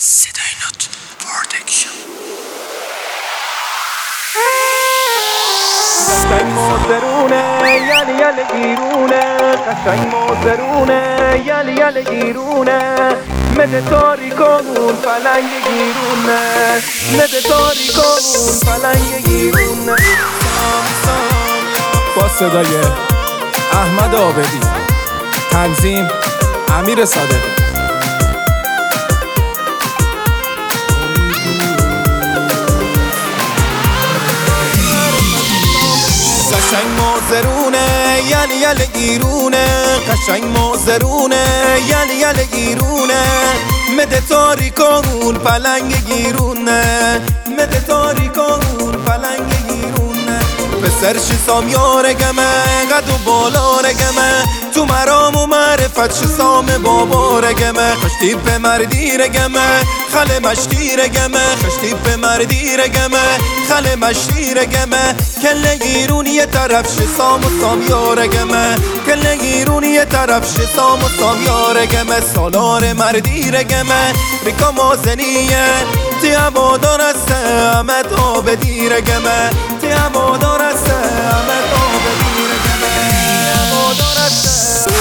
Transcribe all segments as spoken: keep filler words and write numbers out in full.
صدای نوت پروڈکشن. قشنگ موزرونه یل یل گیرونه، قشنگ موزرونه یل یل گیرونه، مده تاریکامون پلنگ گیرونه، مده تاریکامون پلنگ گیرونه. با صدای احمد عابدی، تنظیم امیر صادقی. قشنگ موزرونه یل یل گیرونه، قشنگ موزرونه یل یل گیرونه، مده تاریکامون پلنگ گیرونه، مده تاریکامون پلنگ گیرونه. پسر شیسام یارگمه قد و بالا رگمه، تو مرام و معرفت شیسام بابا رگمه. خشتی به مردی رگمه خل مشتی رگمه، خشتی به مردی رگمه خل مشتی رگمه. کل گیرون یه طرف شیسام و سام یارگمه، کل گیرون یه طرف شیسام و سام یارگمه. سالار مردی رگمه ریکا مازنیه، تی هوادار است احمد عابدی رگمه، تی هوادار است احمد عابدی رگمه، هوادار است.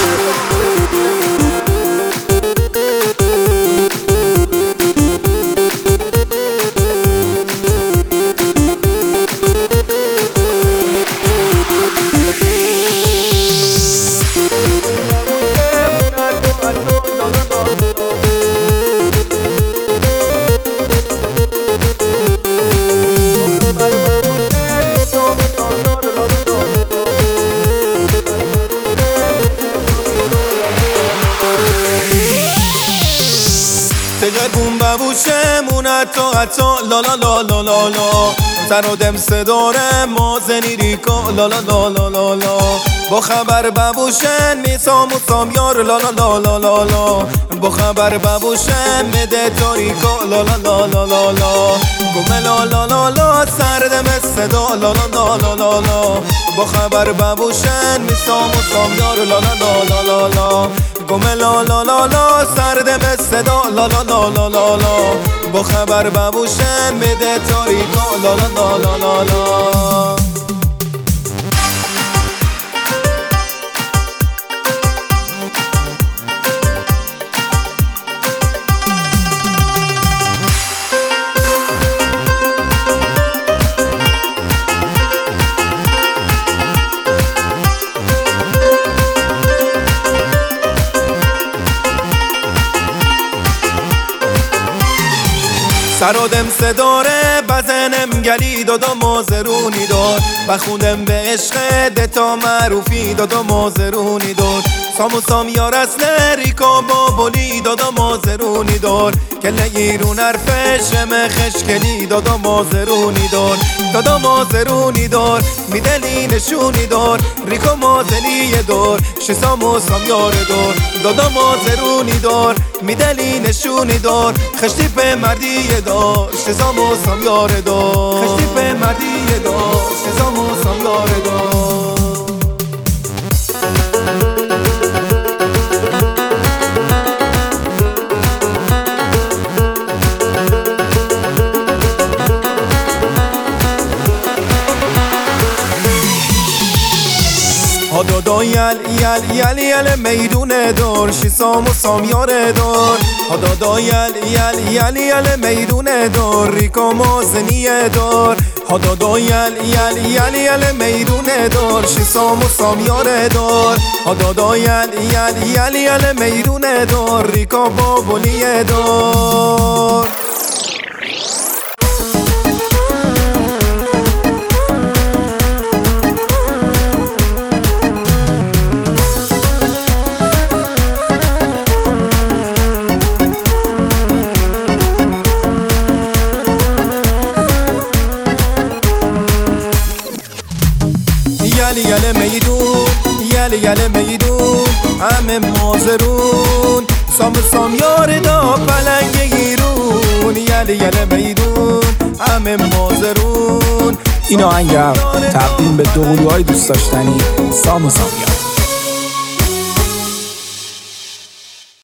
تگر بوم ببوشه مونت تو حتا لا لا لا لا لا لا، تن و دم صداره مازنی ریکا لا لا لا لا لا لا. با خبر ببوشن میسام و سامیار لا لا لا لا لا لا، با خبر ببوشن مده تاریکا لا لا لا لا لا لا. گمه لا لا لا لا سردم صدا لا لا لا لا لا لا، با خبر ببوشن میسام و سامیار لا لا لا لا لا لا. گمه لا لا لا لا سردم صدا لا لا لا لا لا لا، با خبر ببوشن مده تاریکا لا لا لا لا لا لا. سرادم صداره بزنم گلی دادا مازرونی دار، بخوندم به عشق دتا معروفی دادا مازرونی دار. سام و سامیار اصل ریکا بابولی دادا مازرونی دار، کل گیرون حرفش مخشکلی دادا مازرونی دار، دادا مازرونی دار. میدلی نشونی دار ریکا مازنی دار، شیسام و سامیار دار دادا مازرونی دار. میدلی نشونی دار خشتی به مردی دار، شیسام و سامیار دار، خشتی به مردی دار، شیسام و سامیار دار. هادادا یل یل یل یل میدون دار، شیسام و سامیار دار. هادادا یل یل یل یل میدون دار، ریکا مازنی دار. هادادا یل یل یل یل میدون دار، شیسام و سامیار دار. هادادا یل یل یل یل میدون دار، ریکا بابولی دار. یل یل میدون یل یل میدون همه مازرون، سام سامیار دا پلنگ گیرون. یل یل میدون همه مازرون. این آهنگم تقدیم به دو قلوهای دوست داشتنی سام و سامیار.